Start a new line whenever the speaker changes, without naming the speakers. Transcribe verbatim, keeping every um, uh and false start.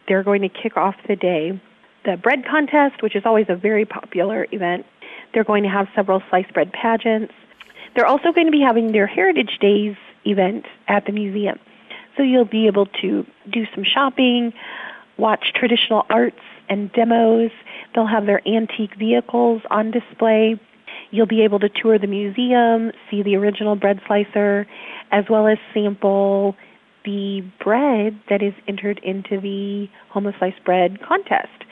they're going to kick off the day. The bread contest, which is always a very popular event. They're going to have several sliced bread pageants. They're also going to be having their Heritage Days event at the museum. So you'll be able to do some shopping, watch traditional arts and demos. They'll have their antique vehicles on display. You'll be able to tour the museum, see the original bread slicer, as well as sample the bread that is entered into the Home of Sliced Bread contest.